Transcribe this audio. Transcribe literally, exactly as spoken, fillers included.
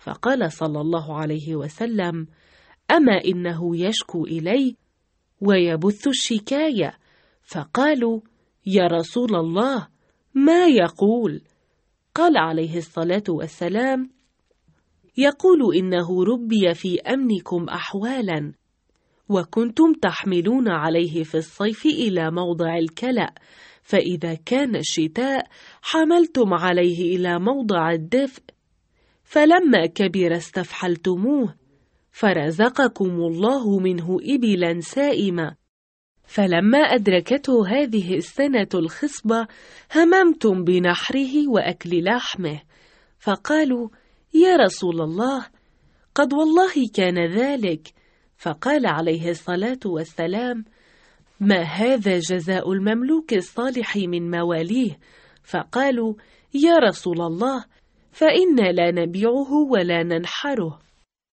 فقال صلى الله عليه وسلم: أما إنه يشكو إلي ويبث الشكاية. فقالوا: يا رسول الله، ما يقول؟ قال عليه الصلاة والسلام: يقول إنه ربي في أمنكم أحوالا، وكنتم تحملون عليه في الصيف إلى موضع الكلأ، فإذا كان الشتاء حملتم عليه إلى موضع الدفء، فلما كبر استفحلتموه، فرزقكم الله منه إبلا سائمة، فلما أدركته هذه السنة الخصبة هممتم بنحره وأكل لحمه. فقالوا: يا رسول الله، قد والله كان ذلك. فقال عليه الصلاة والسلام: ما هذا جزاء المملوك الصالح من مواليه؟ فقالوا: يا رسول الله، فإنا لا نبيعه ولا ننحره.